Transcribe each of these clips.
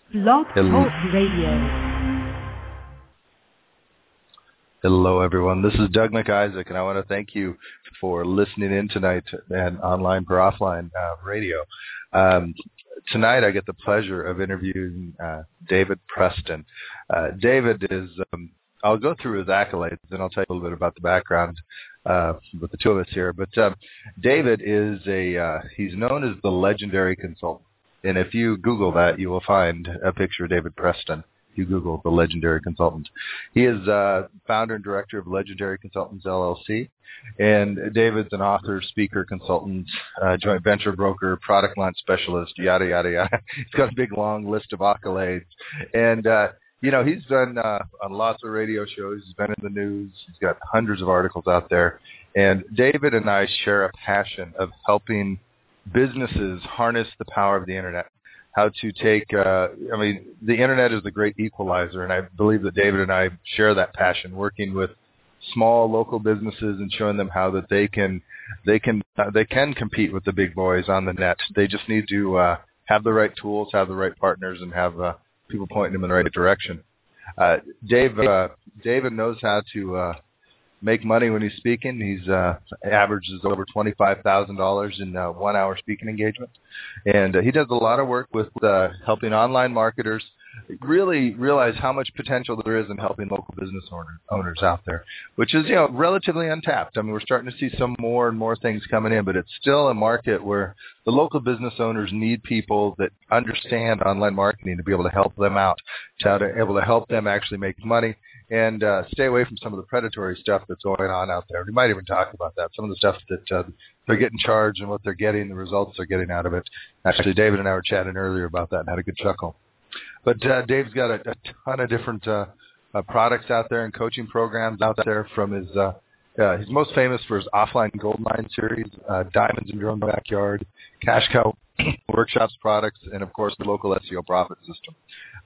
Blog Talk Radio. Hello, everyone. This is Doug McIsaac, and I want to thank you for listening in tonight and online per offline radio. Tonight, I get the pleasure of interviewing David Preston. David is, I'll go through his accolades, and I'll tell you a little bit about the background with the two of us here. But David is he's known as the legendary consultant. And if you Google that, you will find a picture of David Preston. You Google the legendary consultant. He is founder and director of Legendary Consultants, LLC. And David's an author, speaker, consultant, joint venture broker, product launch specialist, yada, yada, yada. He's got a big, long list of accolades. And, he's done on lots of radio shows. He's been in the news. He's got hundreds of articles out there. And David and I share a passion of helping businesses harness the power of the Internet. How to take, the Internet is the great equalizer, and I believe that David and I share that passion, working with small local businesses and showing them how that they can compete with the big boys on the net. They just need to have the right tools, have the right partners, and have people pointing them in the right direction. David knows how to make money when he's speaking. He's averages over $25,000 in 1 hour speaking engagement. And he does a lot of work with helping online marketers really realize how much potential there is in helping local business owners out there, which is, relatively untapped. I mean, we're starting to see some more and more things coming in, but it's still a market where the local business owners need people that understand online marketing to be able to help them out, to be able to help them actually make money and stay away from some of the predatory stuff that's going on out there. We might even talk about that, some of the stuff that they're getting charged and what they're getting, the results they're getting out of it. Actually, David and I were chatting earlier about that and had a good chuckle. But Dave's got a ton of different products out there and coaching programs out there. From he's most famous for his offline Goldmine series, Diamonds in Your Own Backyard, Cash Cow workshops, products, and of course the local SEO profit system.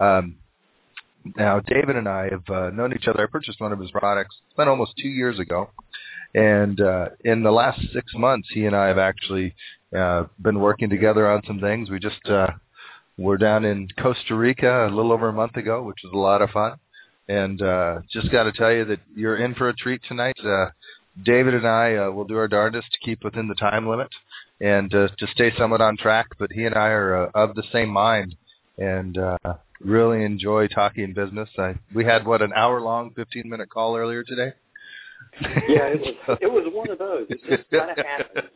Now, David and I have known each other. I purchased one of his products. It's been almost 2 years ago. And in the last 6 months, he and I have actually been working together on some things. We just were down in Costa Rica a little over a month ago, which was a lot of fun. And just got to tell you that you're in for a treat tonight. David and I will do our darndest to keep within the time limit and to stay somewhat on track. But he and I are of the same mind and really enjoy talking business. We had, an hour-long, 15-minute call earlier today? Yeah, it was one of those. It just kind of happened,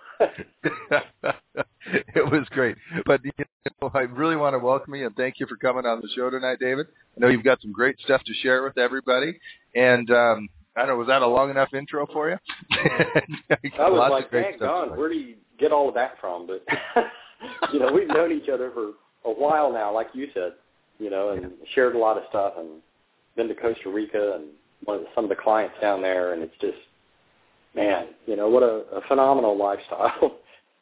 It was great. But I really want to welcome you and thank you for coming on the show tonight, David. I know you've got some great stuff to share with everybody. And I don't know, was that a long enough intro for you? I was like, dang God, where do you get all of that from? But, we've known each other for a while now, like you said, and shared a lot of stuff and been to Costa Rica and some of the clients down there, and it's just, man, what a phenomenal lifestyle.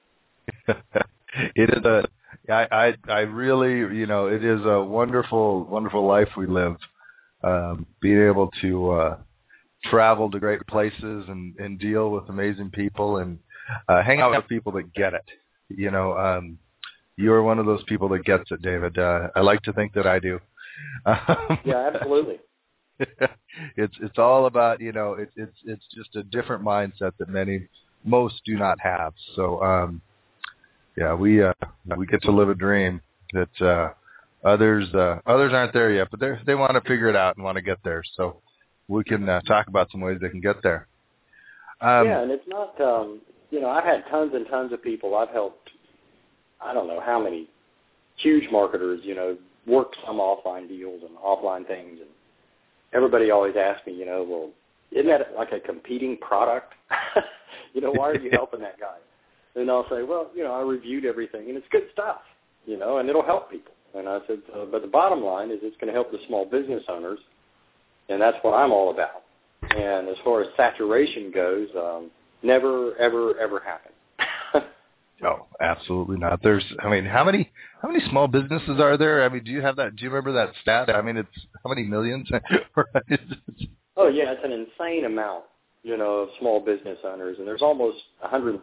It is I really, it is a wonderful, wonderful life we live. Being able to travel to great places and deal with amazing people and hang out with people that get it. You're one of those people that gets it, David. I like to think that I do. Yeah, absolutely. It's all about, it's just a different mindset that most do not have. So, we get to live a dream that others aren't there yet, but they want to figure it out and want to get there. So we can talk about some ways they can get there. And it's not, I've had tons and tons of people. I've helped, I don't know how many huge marketers, work some offline deals and offline things. And everybody always asks me, well, isn't that like a competing product? Why are you helping that guy? And I'll say, well, I reviewed everything, and it's good stuff, and it'll help people. And I said, but the bottom line is it's going to help the small business owners, and that's what I'm all about. And as far as saturation goes, never, ever, ever happen. No, absolutely not. How many small businesses are there? Do you have that? Do you remember that stat? It's how many millions? Oh, yeah, it's an insane amount, of small business owners, and there's almost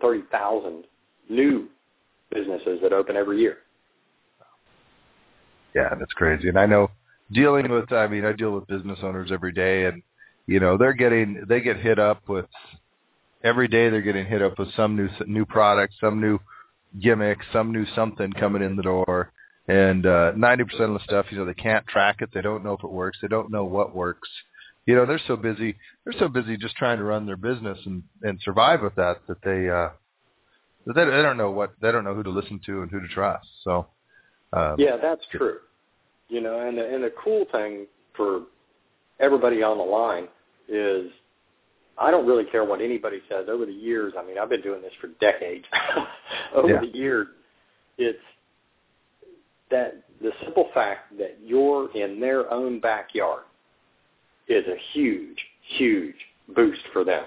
130,000 new businesses that open every year. Yeah, that's crazy. And I know I deal with business owners every day, and they get hit up with every day. They're getting hit up with some new product, some new gimmick, some new something coming in the door. And 90% of the stuff, they can't track it. They don't know if it works. They don't know what works. They're so busy. They're so busy just trying to run their business and survive with that they don't know who to listen to and who to trust. So yeah, that's true. And the cool thing for everybody on the line is I don't really care what anybody says. Over the years, I've been doing this for decades. Over the years, it's that the simple fact that you're in their own backyard is a huge, huge boost for them.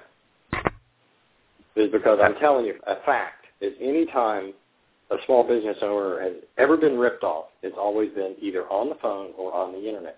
Is because I'm telling you, a fact is any time a small business owner has ever been ripped off, it's always been either on the phone or on the internet.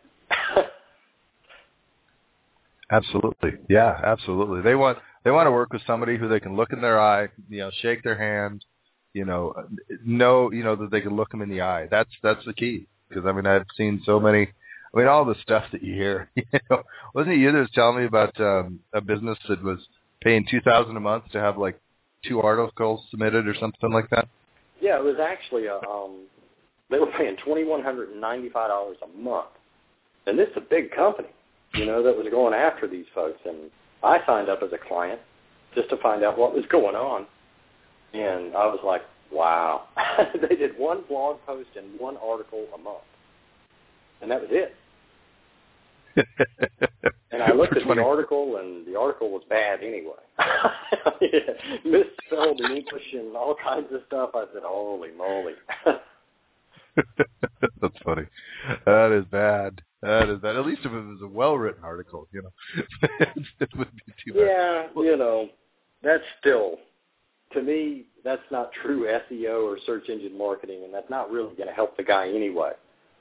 Absolutely. Yeah, absolutely. They want to work with somebody who they can look in their eye, shake their hand, know that they can look them in the eye. That's the key. Because I've seen so many. All the stuff that you hear. Wasn't it you that was telling me about a business that was paying $2,000 a month to have like 2 articles submitted or something like that? Yeah, it was actually they were paying $2,195 a month, and this is a big company, that was going after these folks. And I signed up as a client just to find out what was going on, and I was like, wow. They did 1 blog post and 1 article a month, and that was it. And I looked at the article, and the article was bad anyway. Misspelled in English and all kinds of stuff. I said, holy moly. That's funny. That is bad. That is bad. At least if it was a well-written article, it wouldn't be too bad. Yeah, that's still, to me, that's not true SEO or search engine marketing, and that's not really going to help the guy anyway.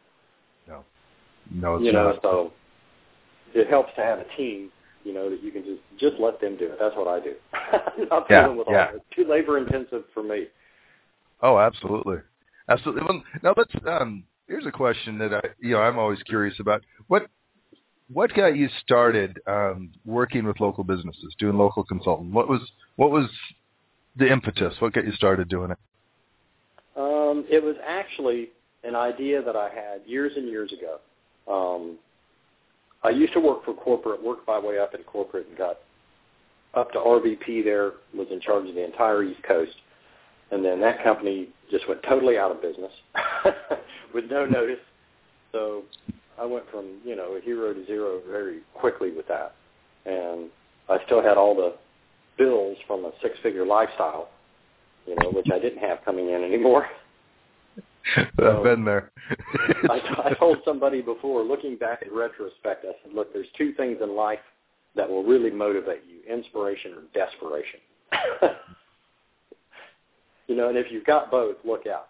No, it's not. So it helps to have a team, that you can just let them do it. That's what I do. Not dealing with all that. It's too labor-intensive for me. Oh, absolutely. Absolutely. Well, now let's, here's a question that I'm always curious about. What got you started working with local businesses, doing local consulting? What was the impetus? What got you started doing it? It was actually an idea that I had years and years ago. I used to work for corporate, worked my way up in corporate and got up to RVP there, was in charge of the entire East Coast. And then that company just went totally out of business with no notice. So I went from, a hero to zero very quickly with that. And I still had all the bills from a 6-figure lifestyle, which I didn't have coming in anymore. I've been there. I told somebody before, looking back in retrospect, I said, look, there's 2 things in life that will really motivate you, inspiration or desperation. And if you've got both, look out.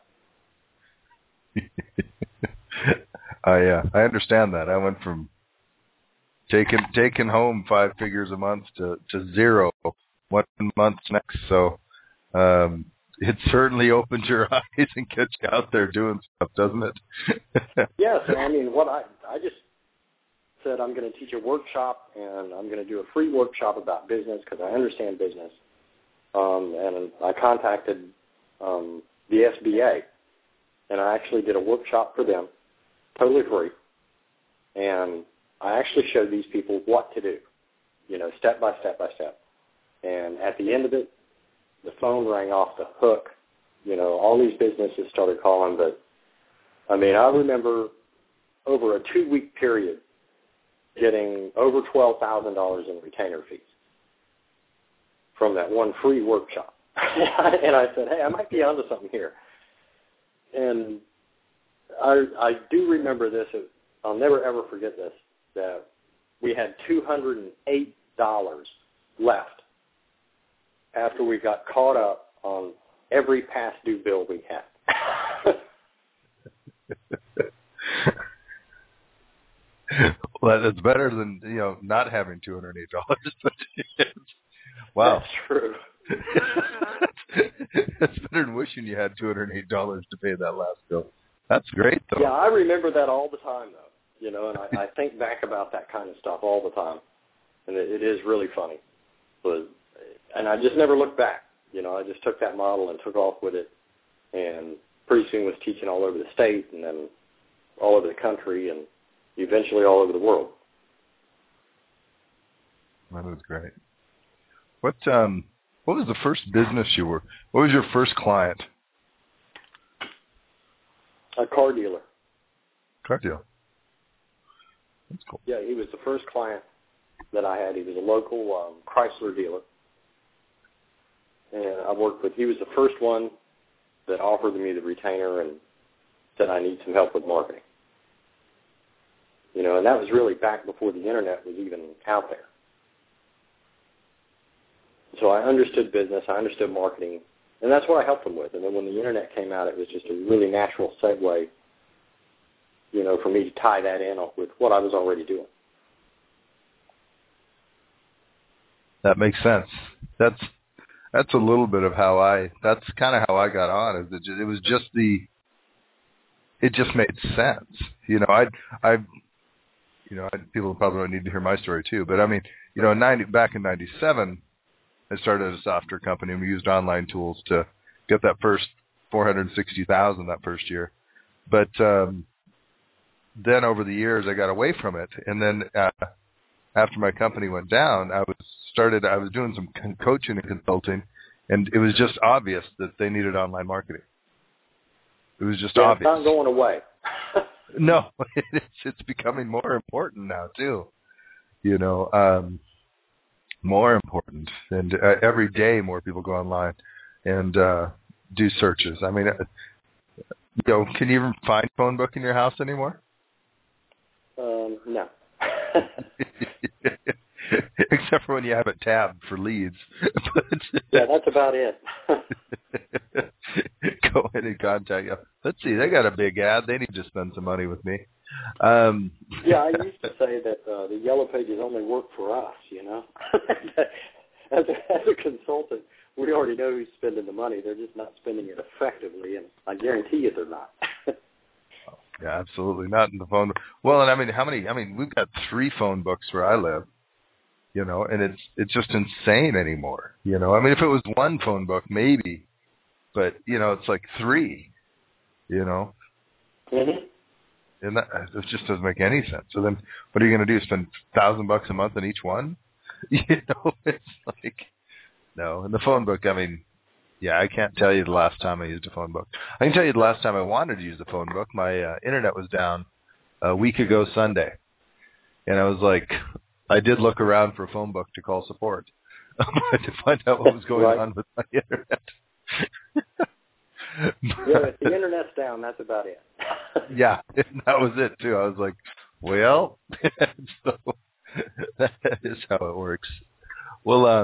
I understand that. I went from taking home 5 figures a month to 0 1 month next. So it certainly opens your eyes and gets you out there doing stuff, doesn't it? Yes. What I just said, I'm going to teach a workshop, and I'm going to do a free workshop about business because I understand business. And I contacted the SBA, and I actually did a workshop for them, totally free. And I actually showed these people what to do, step by step by step. And at the end of it, the phone rang off the hook. All these businesses started calling, but I remember over a 2-week period getting over $12,000 in retainer fees from that one free workshop. And I said, hey, I might be onto something here. And I do remember this. I'll never, ever forget this, that we had $208 left after we got caught up on every past due bill we had. Well, that's better than, not having $208. Wow. That's true. That's better than wishing you had $208 to pay that last bill. That's great, though. Yeah, I remember that all the time, though. You know, and I think back about that kind of stuff all the time, and it is really funny. And I just never looked back. You know, I just took that model and took off with it, and pretty soon was teaching all over the state, and then all over the country, and eventually all over the world. That was great. What was the first business you were? What was your first client? A car dealer. Car dealer. That's cool. Yeah, he was the first client that I had. He was a local Chrysler dealer. And I worked with, he was the first one that offered me the retainer and said, I need some help with marketing. You know, and that was really back before the internet was even out there. So I understood business, I understood marketing, and that's what I helped him with. And then when the internet came out, it was just a really natural segue, you know, for me to tie that in with what I was already doing. That makes sense. That's a little bit of that's kind of how I got on. It just made sense. You know, people probably don't need to hear my story too, but I mean, you know, back in 97, I started a software company, and we used online tools to get that first 460,000 that first year. But then over the years, I got away from it, and then after my company went down, I was doing some coaching and consulting, and it was just obvious that they needed online marketing. It was just obvious. It's not going away. No, it's becoming more important now too. You know, more important, and every day more people go online and do searches. I mean, you know, can you even find phone book in your house anymore? No. Except for when you have it tabbed for leads. Yeah, that's about it. Go in and contact you. Let's see, they got a big ad. They need to spend some money with me. Yeah, I used to say that the Yellow Pages only work for us, you know. as a consultant, we already know who's spending the money. They're just not spending it effectively, and I guarantee you they're not. Yeah, absolutely not in the phone. Well, and I mean, we've got 3 phone books where I live, you know, and it's just insane anymore. You know, I mean, if it was 1 phone book, maybe, but you know, it's like 3, you know. Mm-hmm. And it just doesn't make any sense. So then, what are you going to do? Spend $1,000 a month on each one? You know, it's like no. And the phone book, I mean, yeah, I can't tell you the last time I used a phone book. I can tell you the last time I wanted to use the phone book. My internet was down a week ago Sunday, and I was like, I did look around for a phone book to call support to find out what was going on with my internet. Yeah, if the internet's down, that's about it. Yeah, that was it too. I was like, well, so that is how it works. Well,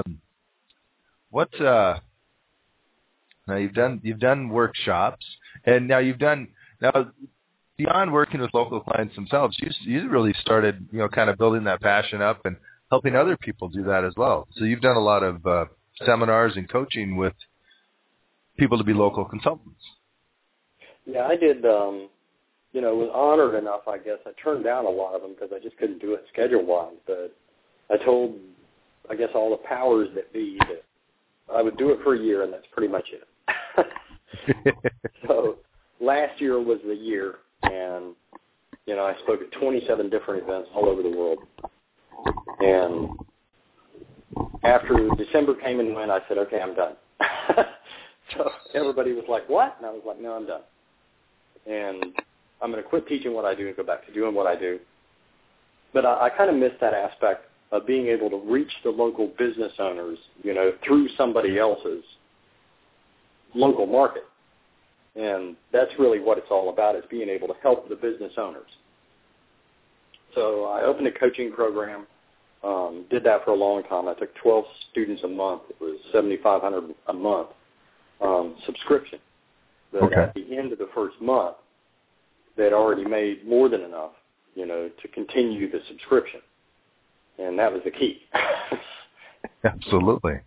now you've done workshops, and now beyond working with local clients themselves, you really started, you know, kind of building that passion up and helping other people do that as well. So you've done a lot of seminars and coaching with people to be local consultants. Yeah, I did. You know, was honored enough, I guess. I turned down a lot of them because I just couldn't do it schedule-wise. But I told, I guess, all the powers that be that I would do it for a year, and that's pretty much it. So last year was the year, and, you know, I spoke at 27 different events all over the world. And after December came and went, I said, okay, I'm done. So everybody was like, what? And I was like, no, I'm done. And I'm going to quit teaching what I do and go back to doing what I do. But I kind of missed that aspect of being able to reach the local business owners, you know, through somebody else's local market. And that's really what it's all about, is being able to help the business owners. So I opened a coaching program, did that for a long time. I took 12 students a month. It was $7,500 a month subscription. But okay. At the end of the first month, they'd already made more than enough, you know, to continue the subscription. And that was the key. Absolutely.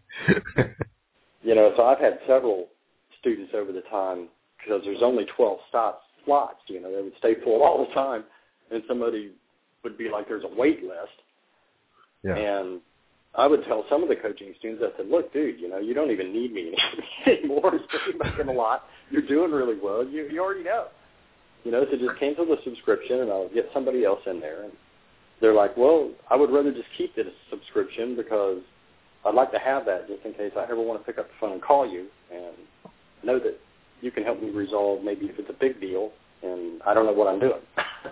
You know, so I've had several students over the time, because there's only 12 spots slots. They would stay full all the time, and somebody would be like, there's a wait list. Yeah. And I would tell some of the coaching students, I said, look, dude, you don't even need me anymore. You're making a lot. You're doing really well. You already know. So just cancel the subscription, and I'll get somebody else in there. And they're like, well, I would rather just keep the subscription because I'd like to have that just in case I ever want to pick up the phone and call you and know that you can help me resolve maybe if it's a big deal and I don't know what I'm doing.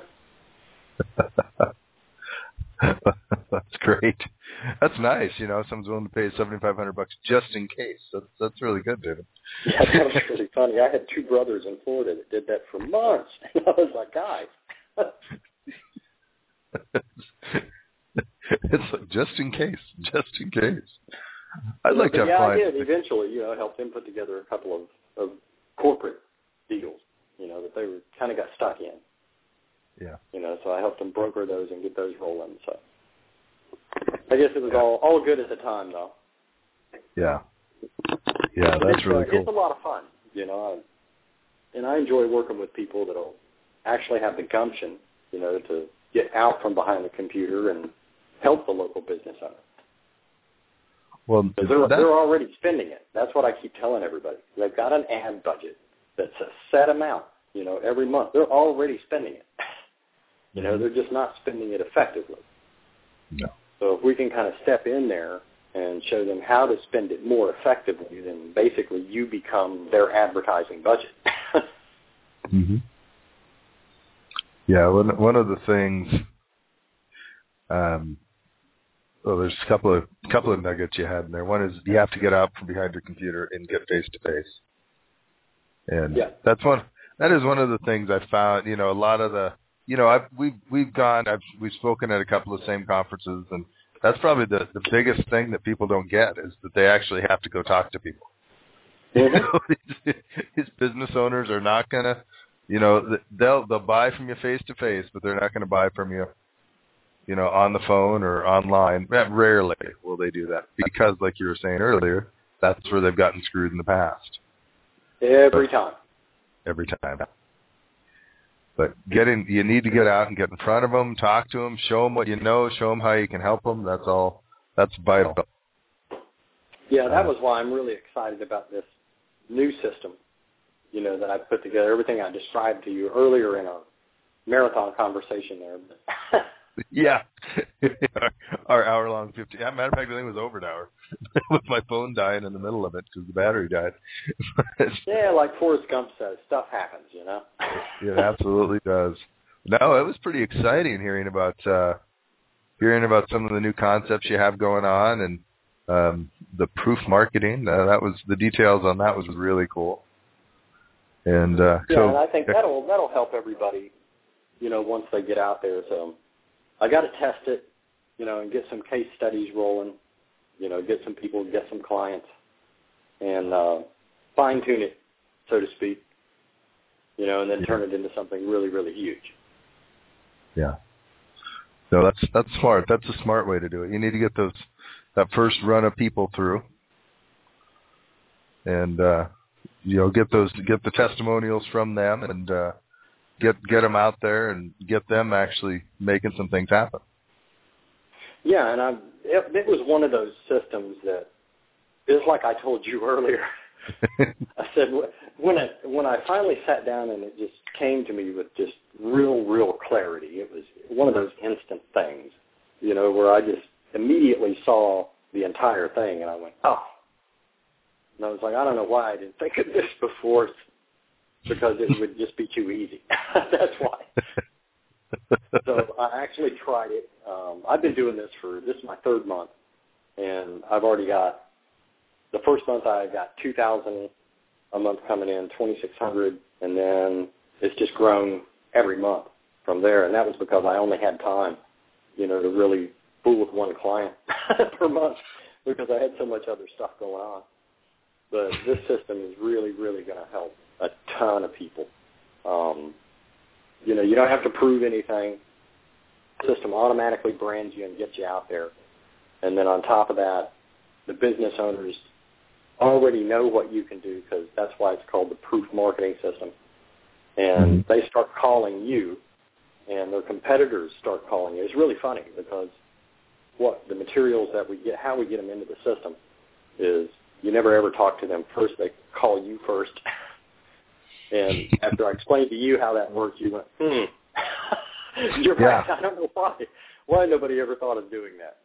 That's great. That's nice. Someone's willing to pay $7,500 just in case. That's really good, David. Yeah, that was really funny. I had two brothers in Florida that did that for months, and I was like, guys. It's like, just in case. I'd like to have clients. I did eventually, help them put together a couple of corporate deals, that they were kind of got stuck in. Yeah. So I helped them broker those and get those rolling. So I guess it was all good at the time, though. Yeah. Yeah, that's really cool. It's a lot of fun, and I enjoy working with people that'll actually have the gumption, to get out from behind the computer and help the local business owner. Well, they're already spending it. That's what I keep telling everybody. They've got an ad budget that's a set amount, every month. They're already spending it. They're just not spending it effectively. No. So if we can kind of step in there and show them how to spend it more effectively, then basically you become their advertising budget. Mm-hmm. Yeah, one of the things, there's a couple of nuggets you had in there. One is you have to get out from behind your computer and get face-to-face. And that is one of the things I found, a lot of the, we've spoken at a couple of same conferences, and that's probably the biggest thing that people don't get is that they actually have to go talk to people. Mm-hmm. These business owners are not going to, they'll buy from you face to face, but they're not going to buy from you, on the phone or online. Rarely will they do that because, like you were saying earlier, that's where they've gotten screwed in the past. Every time. But you need to get out and get in front of them, talk to them, show them what you know, show them how you can help them. That's vital. Yeah, that was why I'm really excited about this new system, that I put together. Everything I described to you earlier in our marathon conversation there. Yeah. Our hour-long 50. Matter of fact, I think it was over an hour with my phone dying in the middle of it because the battery died. Yeah, like Forrest Gump says, stuff happens, It absolutely does. No, it was pretty exciting hearing about some of the new concepts you have going on and the proof marketing. That was the details on that was really cool. And and I think that'll help everybody, once they get out there. So I got to test it, and get some case studies rolling, get some people, get some clients, and fine-tune it, so to speak, and then turn it into something really, really huge. Yeah. No, that's smart. That's a smart way to do it. You need to get that first run of people through, and get the testimonials from them, and get them out there and get them actually making some things happen. Yeah, and it was one of those systems that is like I told you earlier. I said when I finally sat down and it just came to me with just real clarity. It was one of those instant things, where I just immediately saw the entire thing and I went, oh. And I was like, I don't know why I didn't think of this before, because it would just be too easy. That's why. So I actually tried it. I've been doing this is my third month, and I've already got, the first month I got $2,000 a month coming in, $2,600, and then it's just grown every month from there, and that was because I only had time, to really fool with one client per month because I had so much other stuff going on. But this system is really, really going to help a ton of people. You don't have to prove anything. The system automatically brands you and gets you out there. And then on top of that, the business owners already know what you can do because that's why it's called the proof marketing system. and they start calling you, and their competitors start calling you. It's really funny because the materials that we get, how we get them into the system is you never ever talk to them first. They call you first. And after I explained to you how that works, you went, You're right. I don't know why nobody ever thought of doing that.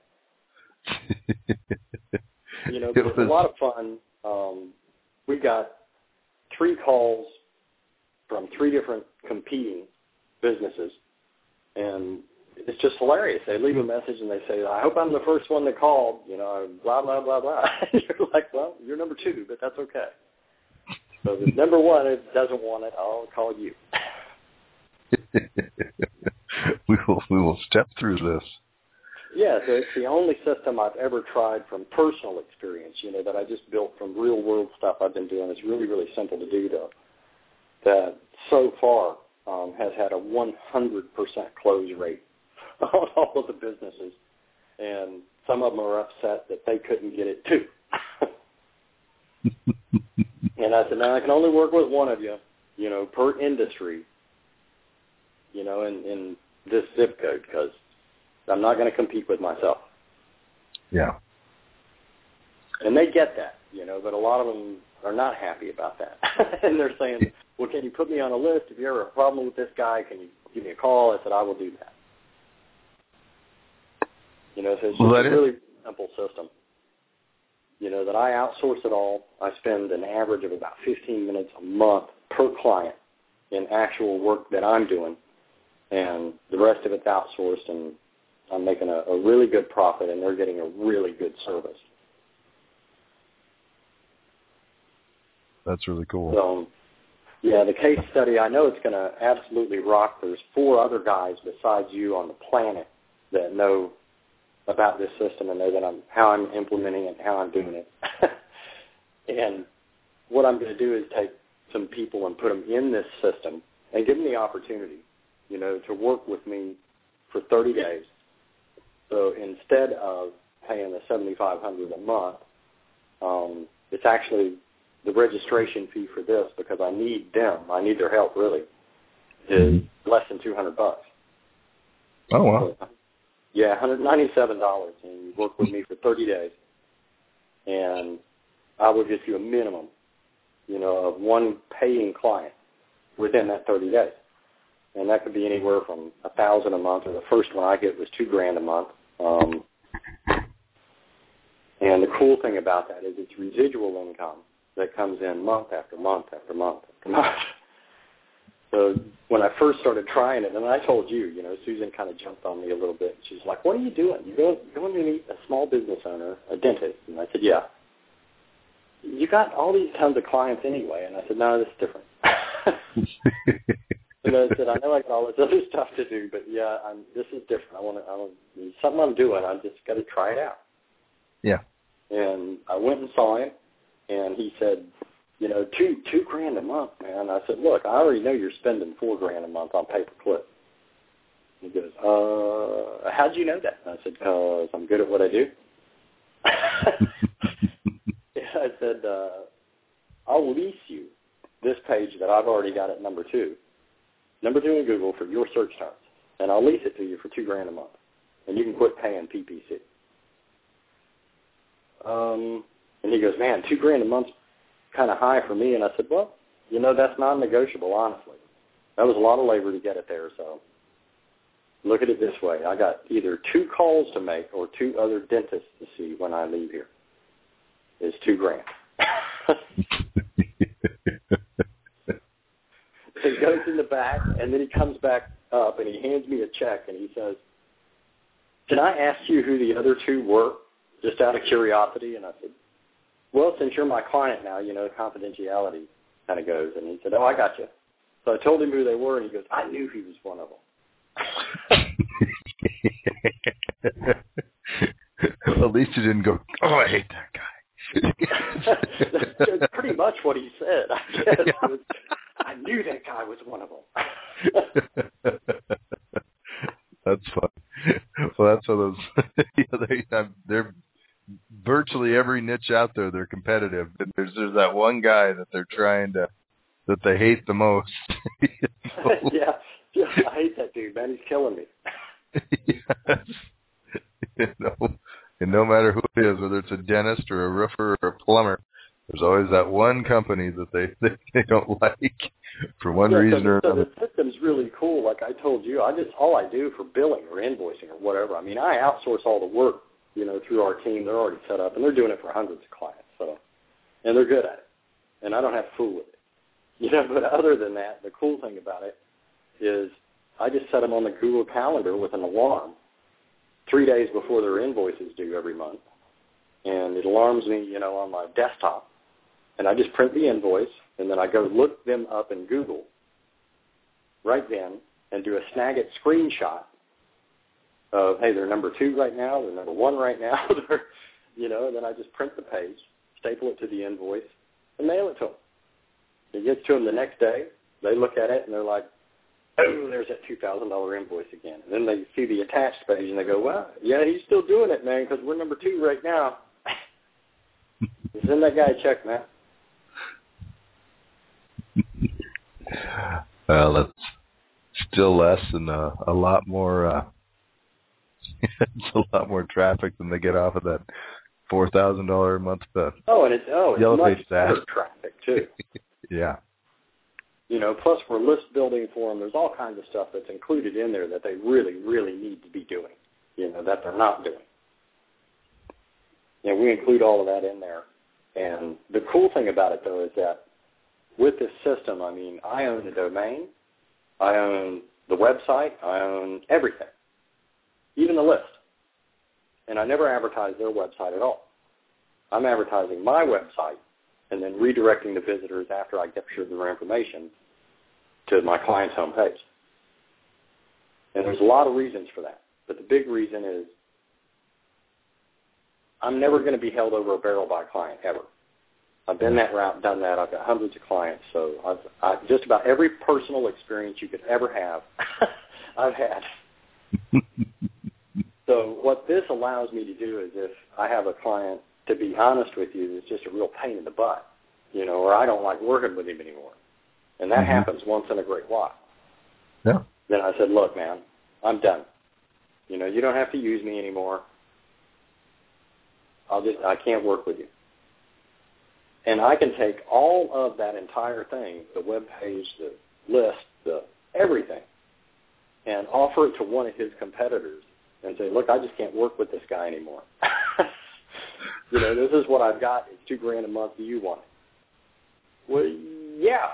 But it's a lot of fun. We got 3 calls from 3 different competing businesses, and it's just hilarious. They leave a message and they say, I hope I'm the first one that called, blah, blah, blah, blah. You're like, well, you're number 2, but that's okay. So if number 1 doesn't want it, I'll call you. We will step through this. Yeah, so it's the only system I've ever tried from personal experience, that I just built from real-world stuff I've been doing. It's really, really simple to do, though, that so far has had a 100% close rate on all of the businesses, and some of them are upset that they couldn't get it, too. And I said, now I can only work with one of you, per industry, in this zip code, because I'm not going to compete with myself. Yeah. And they get that, but a lot of them are not happy about that. And they're saying, well, can you put me on a list? If you ever have a problem with this guy, can you give me a call? I said, I will do that. So it's just a really simple system. That I outsource it all. I spend an average of about 15 minutes a month per client in actual work that I'm doing, and the rest of it's outsourced, and I'm making a really good profit, and they're getting a really good service. That's really cool. So, the case study, I know it's going to absolutely rock. There's 4 other guys besides you on the planet that know about this system and know that how I'm implementing it, how I'm doing it. And what I'm going to do is take some people and put them in this system and give them the opportunity, to work with me for 30 days. So instead of paying the $7,500 a month, it's actually the registration fee for this, because I need them. I need their help, really, is less than $200. Oh, wow. So, yeah, $197, and you work with me for 30 days, and I will get you a minimum, of 1 paying client within that 30 days. And that could be anywhere from $1,000 a month, or the first one I get was $2,000 a month. And the cool thing about that is it's residual income that comes in month after month after month after month. So when I first started trying it, and I told you, Susan kind of jumped on me a little bit. She's like, what are you doing? You're going to meet a small business owner, a dentist. And I said, yeah. You got all these tons of clients anyway. And I said, no, this is different. And I said, I know I got all this other stuff to do, but this is different. It's something I'm doing. I just got to try it out. Yeah. And I went and saw him, and he said, $2,000 a month, man. I said, look, I already know you're spending $4,000 a month on pay-per-click. He goes, how'd you know that? And I said, because I'm good at what I do. I said, I'll lease you this page that I've already got at number 2 in Google for your search terms, and I'll lease it to you for $2,000 a month, and you can quit paying PPC. And he goes, man, $2,000 a month's kind of high for me. And I said, well, that's non-negotiable, honestly. That was a lot of labor to get it there. So look at it this way. I got either 2 calls to make or 2 other dentists to see when I leave here. It's $2,000. So he goes in the back, and then he comes back up, and he hands me a check, and he says, can I ask you who the other 2 were, just out of curiosity? And I said, well, since you're my client now, confidentiality kind of goes. And he said, oh, I got you. So I told him who they were, and he goes, I knew he was one of them. At least you didn't go, oh, I hate that guy. That's pretty much what he said, I guess. Yeah. I knew that guy was one of them. That's fun. Well, that's how those, they're virtually every niche out there, they're competitive. And there's that one guy that they're trying to that they hate the most. Yeah, I hate that dude, man. He's killing me. Yes. And no matter who it is, whether it's a dentist or a roofer or a plumber, there's always that one company that they don't like for one reason or another. So the system's really cool. Like I told you, all I do for billing or invoicing or whatever. I mean, I outsource all the work, through our team. They're already set up, and they're doing it for hundreds of clients. So, and they're good at it, and I don't have to fool with it. But other than that, the cool thing about it is I just set them on the Google Calendar with an alarm 3 days before their invoices due every month, and it alarms me, on my desktop. And I just print the invoice, and then I go look them up in Google right then and do a Snagit screenshot of, hey, they're number 2 right now, they're number 1 right now, and then I just print the page, staple it to the invoice, and mail it to them. It gets to them the next day. They look at it, and they're like, oh, there's that $2,000 invoice again. And then they see the attached page, and they go, well, yeah, he's still doing it, man, because we're number 2 right now. Send that guy a check, man. Well, that's still less and a lot more. It's a lot more traffic than they get off of that $4,000 a month. It's much better traffic too. Yeah. Plus we're list building for them. There's all kinds of stuff that's included in there that they really, really need to be doing. That they're not doing. We include all of that in there. And the cool thing about it though is that with this system, I mean, I own the domain, I own the website, I own everything, even the list. And I never advertise their website at all. I'm advertising my website and then redirecting the visitors after I capture their information to my client's homepage. And there's a lot of reasons for that. But the big reason is I'm never going to be held over a barrel by a client, ever. I've been that route, done that. I've got hundreds of clients. So I've just about every personal experience you could ever have, I've had. So what this allows me to do is if I have a client, to be honest with you, it's just a real pain in the butt, or I don't like working with him anymore. And that happens once in a great while. Yeah. Then I said, look, man, I'm done. You don't have to use me anymore. I can't work with you. And I can take all of that entire thing, the web page, the list, everything, and offer it to one of his competitors and say, look, I just can't work with this guy anymore. This is what I've got. It's $2,000 a month. Do you want it? Well, yeah.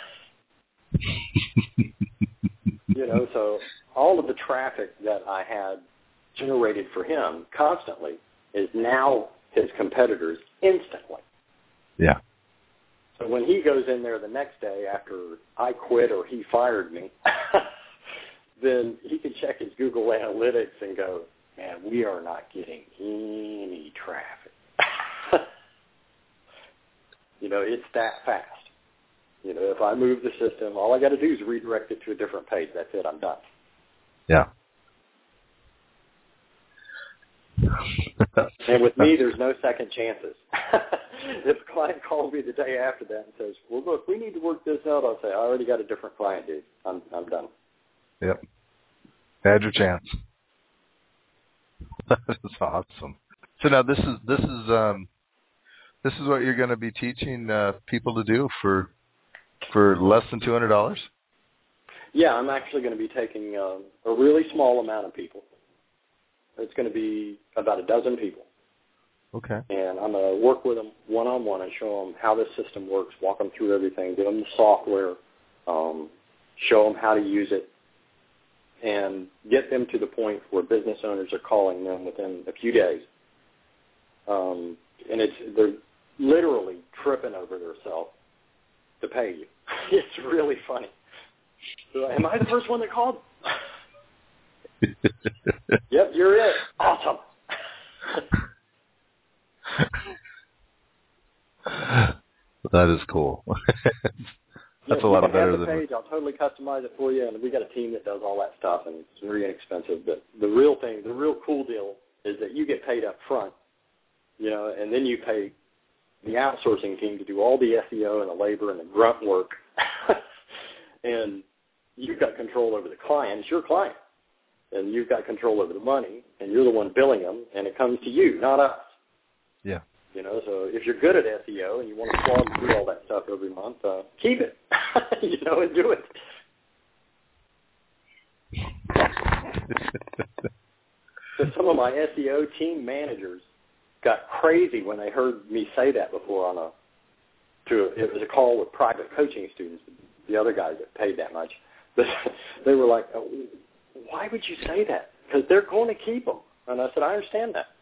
So all of the traffic that I had generated for him constantly is now his competitors instantly. Yeah. So when he goes in there the next day after I quit or he fired me, then he can check his Google Analytics and go, man, we are not getting any traffic. It's that fast. If I move the system, all I got to do is redirect it to a different page. That's it. I'm done. Yeah. And with me, there's no second chances. If a client calls me the day after that and says, well, look, we need to work this out, I'll say, I already got a different client, dude. I'm done. Yep. Had your chance. That's awesome. So now this is what you're going to be teaching people to do for less than $200? Yeah, I'm actually going to be taking a really small amount of people. It's going to be about a dozen people. Okay. And I'm going to work with them one-on-one and show them how this system works, walk them through everything, give them the software, show them how to use it, and get them to the point where business owners are calling them within a few days. And they're literally tripping over themselves to pay you. It's really funny. So, am I the first one that called? Yep, you're it. Awesome. That is cool. That's a lot better than page. I'll totally customize it for you, and we got a team that does all that stuff, and it's very inexpensive. But the real cool deal is that you get paid up front, and then you pay the outsourcing team to do all the SEO and the labor and the grunt work And you've got control over the client. It's your client. And you've got control over the money, and you're the one billing them, and it comes to you, not us. Yeah. You know, so if you're good at SEO and you want to slog through all that stuff every month, keep it, you know, and do it. So some of my SEO team managers got crazy when they heard me say that before it was a call with private coaching students, the other guys that paid that much. But they were like, oh, why would you say that? Because they're going to keep them. And I said, I understand that.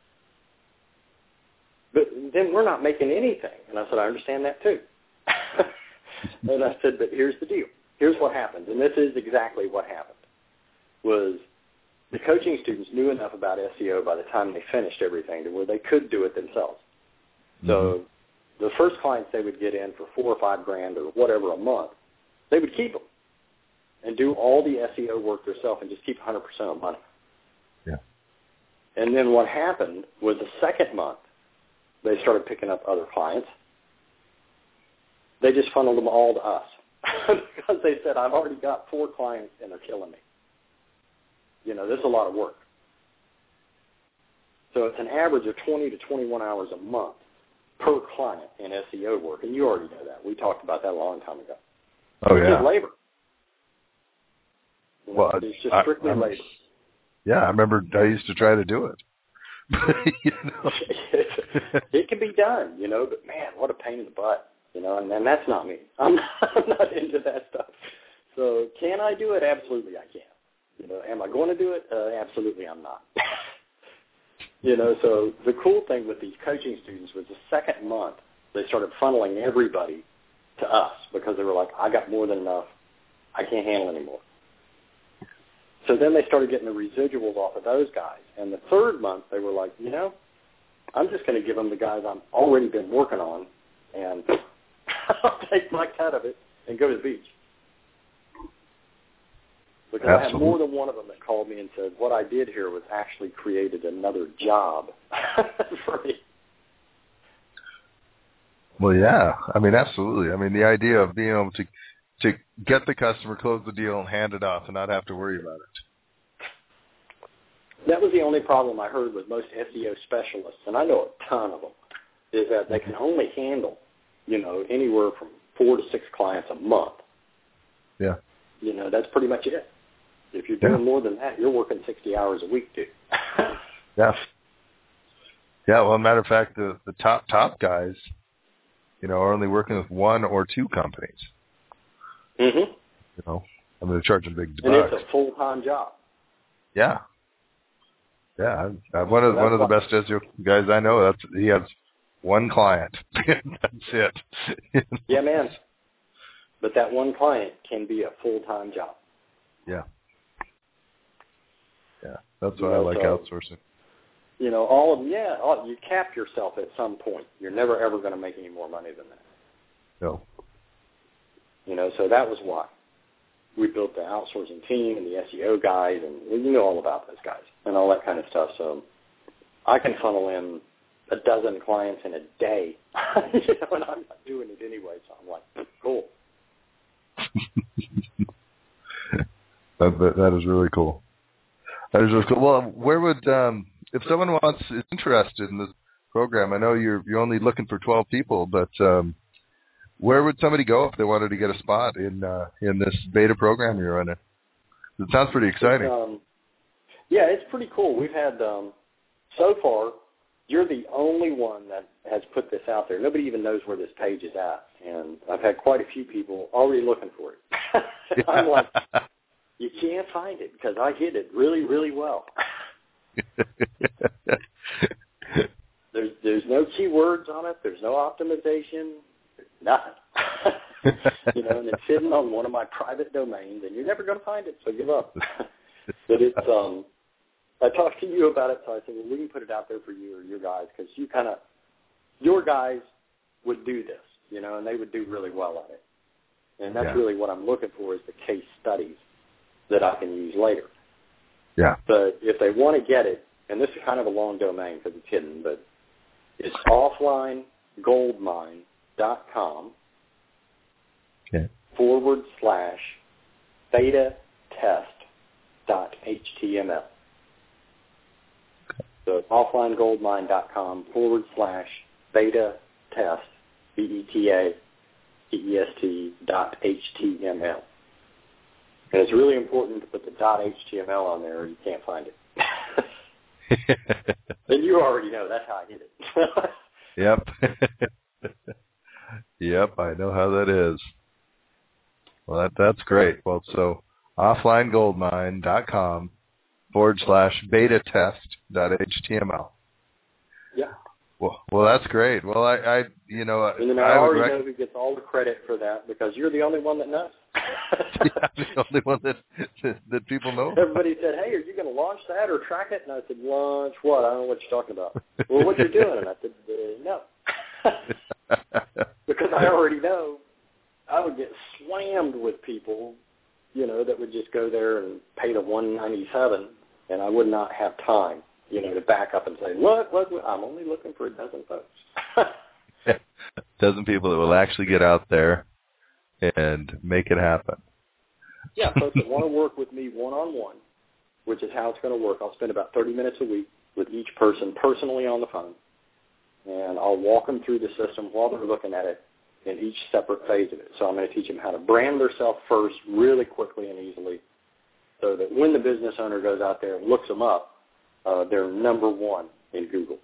But then we're not making anything. And I said, I understand that too. And I said, but here's the deal. Here's what happened. And this is exactly what happened. Was the coaching students knew enough about SEO by the time they finished everything to where they could do it themselves. Mm-hmm. So the first clients they would get in for $4 or $5 grand or whatever a month, they would keep them and do all the SEO work themselves and just keep 100% of money. Yeah. And then what happened was the second month, they started picking up other clients. They just funneled them all to us because they said, I've already got 4 clients and they're killing me. You know, this is a lot of work. So it's an average of 20 to 21 hours a month per client in SEO work. And you already know that. We talked about that a long time ago. Oh, yeah. It's labor. You know, well, it's just strictly labor. Yeah, I remember I used to try to do it. You know? It can be done, you know, but man, what a pain in the butt, you know, and that's not me. I'm not into that stuff. So can I do it? Absolutely I can. You know, am I going to do it? Absolutely I'm not. You know, so the cool thing with these coaching students was the second month they started funneling everybody to us because they were like, I got more than enough. I can't handle anymore. So then they started getting the residuals off of those guys. And the third month they were like, you know, I'm just going to give them the guys I've already been working on, and I'll take my cut of it and go to the beach. Because I had more than one of them that called me and said, what I did here was actually created another job for me. Well, yeah. I mean, absolutely. I mean, the idea of being able to get the customer, close the deal, and hand it off and not have to worry about it. That was the only problem I heard with most SEO specialists, and I know a ton of them, is that they can only handle, you know, anywhere from 4 to 6 clients a month. Yeah. You know, that's pretty much it. If you're doing more than that, you're working 60 hours a week, dude. Yeah. Yeah, well, as a matter of fact, the top guys, you know, are only working with 1 or 2 companies. Mm-hmm. You know, I mean, they're charging big bucks. And it's a full-time job. Yeah. Yeah. One of the best SEO guys I know, he has 1 client. That's it. Yeah, man. But that 1 client can be a full-time job. Yeah. Yeah. That's why I like outsourcing. You know, all of them, you cap yourself at some point. You're never, ever going to make any more money than that. No. You know, so that was why we built the outsourcing team and the SEO guys, and you know all about those guys and all that kind of stuff. So I can funnel in 12 clients in a day, you know, and I'm not doing it anyway. So I'm like, cool. That is really cool. That is really cool. Well, where would if someone is interested in this program? I know you're only looking for 12 people, but where would somebody go if they wanted to get a spot in this beta program you're running? It sounds pretty exciting. It's pretty cool. We've had so far. You're the only one that has put this out there. Nobody even knows where this page is at, and I've had quite a few people already looking for it. I'm like, you can't find it because I hid it really, really well. There's no keywords on it. There's no optimization. Nothing. You know, and it's hidden on one of my private domains, and you're never going to find it, so give up. But it's I talked to you about it, so I said, well, we can put it out there for you or your guys, because your guys would do this, you know, and they would do really well at it. And that's really what I'm looking for, is the case studies that I can use later. Yeah. But if they want to get it, and this is kind of a long domain because it's hidden, but it's offlinegoldmine.com .beta-test.html. So it's offlinegoldmine.com/beta-test, BETA-TEST.html. And it's really important to put the .html on there or you can't find it. And you already know that's how I did it. Yep. Yep, I know how that is. Well, that's great. Well, so offlinegoldmine.com/beta-test.html. Yeah. Well, that's great. Well, I and then I already know who gets all the credit for that because you're the only one that knows. Yeah, I'm the only one that people know. Everybody said, "Hey, are you going to launch that or track it?" And I said, "Launch what? I don't know what you're talking about." Well, what you're doing? And I said, "No," because I already know I would get slammed with people, that would just go there and pay the $197, and I would not have time, to back up and say, "Look, I'm only looking for a dozen folks." A dozen people that will actually get out there and make it happen. Yeah, folks that want to work with me one-on-one, which is how it's going to work. I'll spend about 30 minutes a week with each person personally on the phone, and I'll walk them through the system while they're looking at it in each separate phase of it. So I'm going to teach them how to brand themselves first really quickly and easily so that when the business owner goes out there and looks them up, they're number one in Google.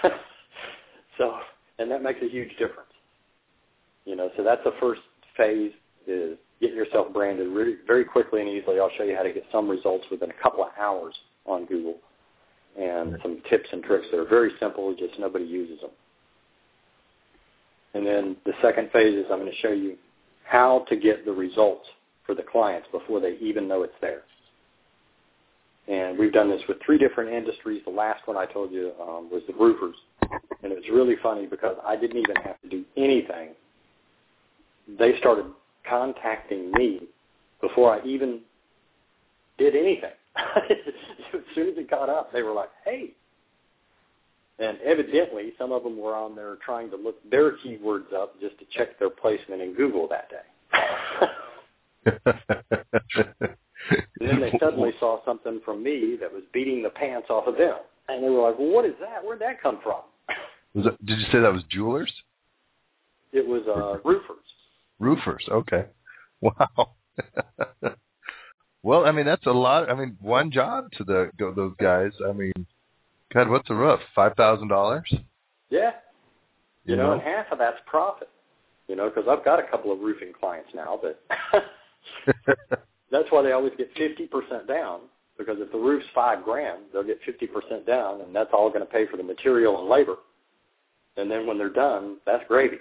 And that makes a huge difference. So that's the first phase is get yourself branded really, very quickly and easily. I'll show you how to get some results within a couple of hours on Google and some tips and tricks that are very simple, just nobody uses them. And then the second phase is I'm going to show you how to get the results for the clients before they even know it's there. And we've done this with 3 different industries. The last one I told you was the roofers. And it was really funny because I didn't even have to do anything. They started contacting me before I even did anything. As soon as it got up, they were like, "Hey." And evidently, some of them were on there trying to look their keywords up just to check their placement in Google that day. And then they suddenly saw something from me that was beating the pants off of them. And they were like, "Well, what is that? Where'd that come from?" Did you say that was jewelers? It was roofers. Roofers, okay. Wow. Well, I mean, that's a lot. I mean, one job to those guys. I mean, God, what's a roof? $5,000? Yeah. And half of that's profit. Because I've got a couple of roofing clients now, but that's why they always get 50% down. Because if the roof's $5,000, they'll get 50% down, and that's all going to pay for the material and labor. And then when they're done, that's gravy.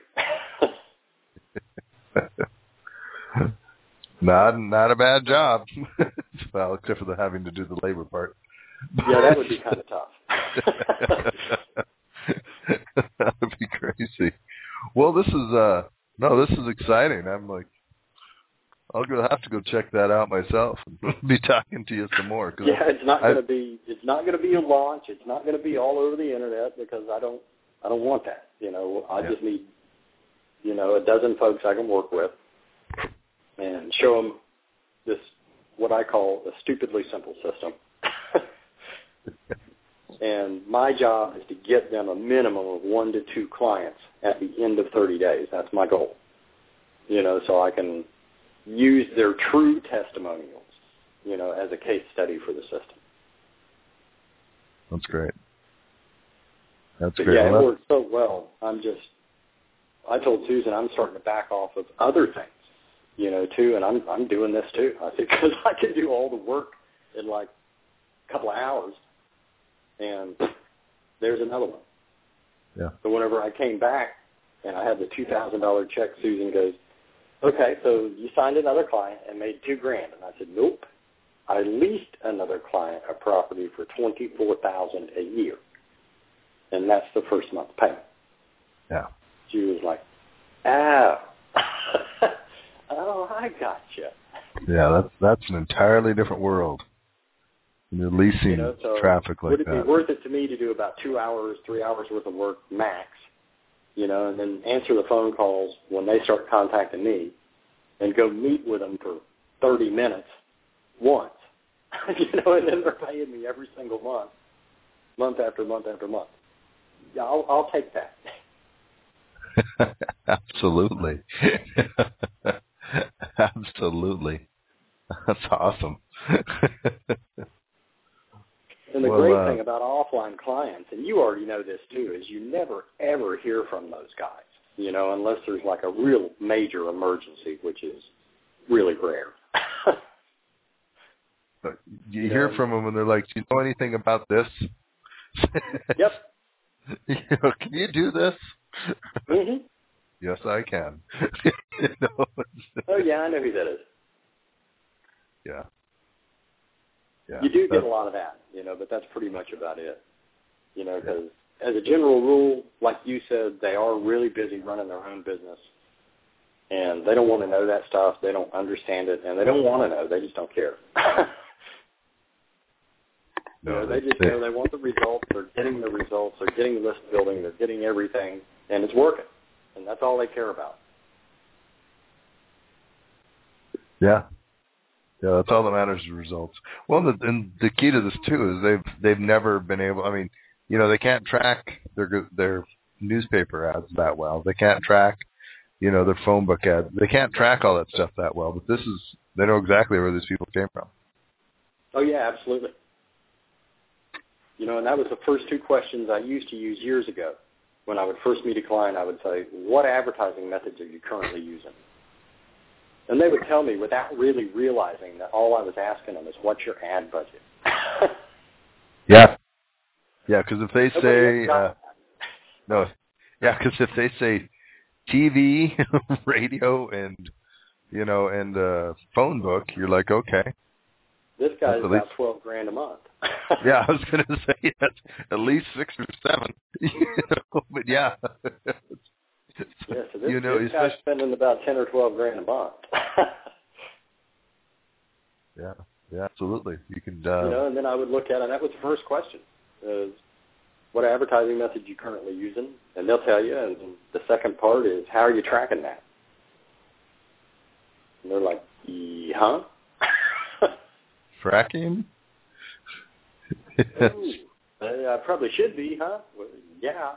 Not a bad job. Well, except for the having to do the labor part. Yeah, that would be kind of tough. That would be crazy. Well, this is exciting. I'm like, I'll have to go check that out myself and be talking to you some more. Yeah, it's not going to be a launch. It's not going to be all over the internet because I don't want that. I just need a dozen folks I can work with and show them this, what I call a stupidly simple system. And my job is to get them a minimum of 1 to 2 clients at the end of 30 days. That's my goal. So I can use their true testimonials, as a case study for the system. That's great. But yeah, it works so well. I told Susan I'm starting to back off of other things, too, and I'm doing this too. I think because I can do all the work in like a couple of hours, and there's another one. Yeah. So whenever I came back and I had the $2,000 check, Susan goes, "Okay, so you signed another client and made $2,000." And I said, "Nope, I leased another client a property for $24,000 a year, and that's the first month payment." Yeah. She was like, "Oh, oh, I gotcha." Yeah, that's an entirely different world. You're leasing traffic like that. Would it be worth it to me to do about 2 hours, 3 hours worth of work max, and then answer the phone calls when they start contacting me, and go meet with them for 30 minutes once, and then they're paying me every single month, month after month after month. Yeah, I'll take that. Absolutely. Absolutely. That's awesome. And the great thing about offline clients, and you already know this too, is you never, ever hear from those guys, unless there's like a real major emergency, which is really rare. You hear from them and they're like, do you know anything about this? Yep. Can you do this? Mm-hmm. Yes, I can. Oh, yeah, I know who that is. Yeah. Yeah. You do get a lot of that, but that's pretty much about it. Because as a general rule, like you said, they are really busy running their own business. And they don't want to know that stuff. They don't understand it. And they don't want to know. They just don't care. They just know they want the results. They're getting the results. They're getting list building. They're getting everything. And it's working. And that's all they care about. Yeah. Yeah, that's all that matters is results. Well, and the key to this, too, is they've never been able, they can't track their newspaper ads that well. They can't track, their phone book ads. They can't track all that stuff that well. But they know exactly where these people came from. Oh, yeah, absolutely. And that was the first two questions I used to use years ago. When I would first meet a client, I would say, what advertising methods are you currently using? And they would tell me without really realizing that all I was asking them is, what's your ad budget? Yeah. Yeah, because if they say, because if they say TV, radio, and phone book, you're like, okay. This guy's about $12,000 a month. Yeah, I was going to say that's at least 6 or 7. But yeah. Yeah, so this guy's spending about $10,000 or $12,000 a month. Yeah, absolutely. You can. And then I would look at it, and that was the first question: is what advertising method you currently using? And they'll tell you. And the second part is, how are you tracking that? And they're like, huh? Tracking? Ooh, I probably should be, huh? Well, yeah.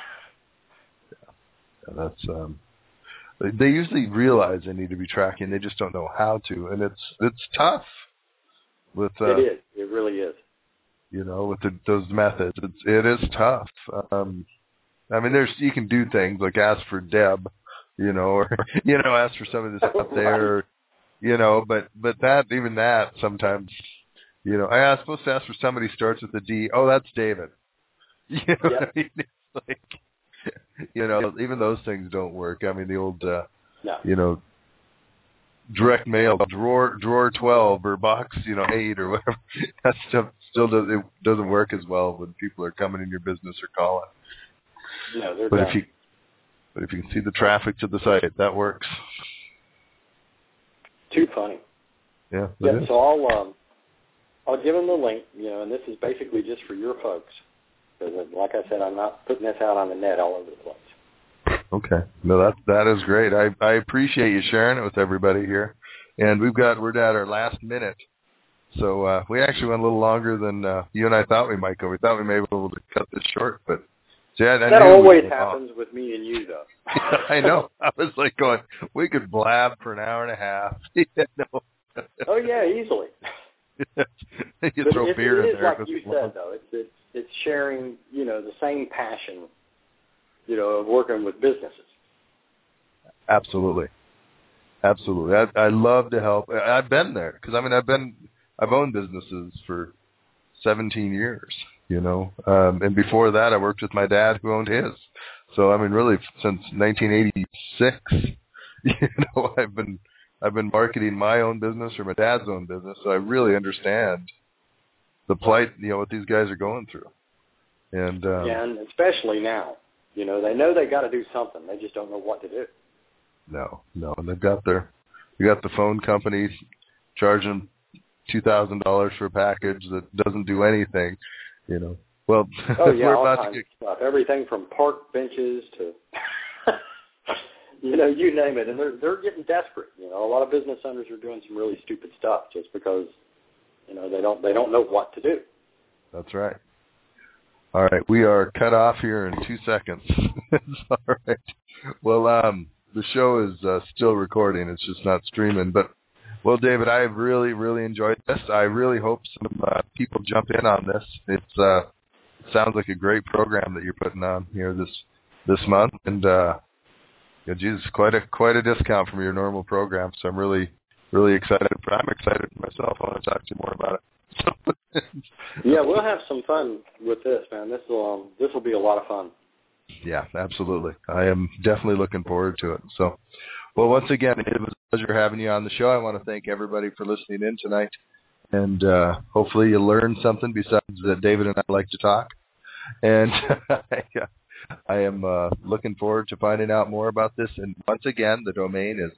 That's they usually realize they need to be tracking. They just don't know how to, and it's tough. With it is. It really is. With those methods, it is tough. You can do things like ask for Deb, or ask for some of this up there, but that sometimes, I was supposed to ask for somebody who starts with a D. Oh, that's David. Yep. What I mean? It's like, even those things don't work. The old, no. Direct mail, drawer 12 or box, 8 or whatever. That stuff still doesn't work as well when people are coming in your business or calling. No, they're but done. if you can see the traffic to the site, that works. Too funny. Yeah. So I'll give them the link, and this is basically just for your folks. Because, like I said, I'm not putting this out on the net all over the place. Okay. No, that is great. I appreciate you sharing it with everybody here. And we're at our last minute. So we actually went a little longer than you and I thought we might go. We thought we may be able to cut this short, but that always happens with me and you, though. I know. I was like going, we could blab for an hour and a half. Oh yeah, easily. You throw beer in there. It is like you said, though. It's sharing, the same passion, of working with businesses. Absolutely. I love to help. I've been there because I've owned businesses for 17 years, and before that I worked with my dad who owned his. So really since 1986, I've been marketing my own business or my dad's own business. So I really understand the plight, what these guys are going through. And and especially now, they know they got to do something. They just don't know what to do. No, and they got the phone companies charging $2,000 for a package that doesn't do anything, Well, oh yeah, all kinds of stuff. Everything from park benches to, you name it, and they're getting desperate. A lot of business owners are doing some really stupid stuff just because, they don't know what to do. That's right. All right, we are cut off here in 2 seconds. All right. Well, the show is still recording. It's just not streaming. But, well, David, I have really, really enjoyed this. I really hope some people jump in on this. It sounds like a great program that you're putting on here this month, and Jesus, quite a discount from your normal program. So I'm really, really excited. But I'm excited myself. I want to talk to you more about it. Yeah, we'll have some fun with this, man. This will be a lot of fun. Yeah, absolutely. I am definitely looking forward to it. So, well, once again, it was a pleasure having you on the show. I want to thank everybody for listening in tonight, and hopefully you learned something besides that David and I like to talk. And I am looking forward to finding out more about this. And once again, the domain is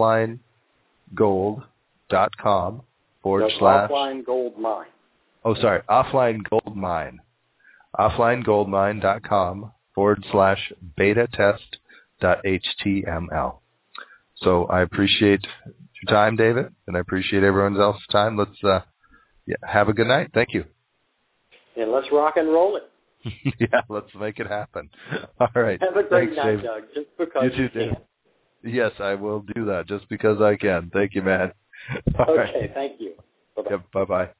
offlinegold.com / Offline Gold Mine. Oh, sorry, Offline Gold Mine. offlinegoldmine.com / beta test.html. So I appreciate your time, David, and I appreciate everyone else's time. Let's have a good night. Thank you. And let's rock and roll it. Yeah, let's make it happen. All right. Have a great Thanks, night, David. Doug, just because you too, David. Yes, I will do that just because I can. Thank you, man. All okay, right. thank you. Bye-bye. Yep, bye-bye.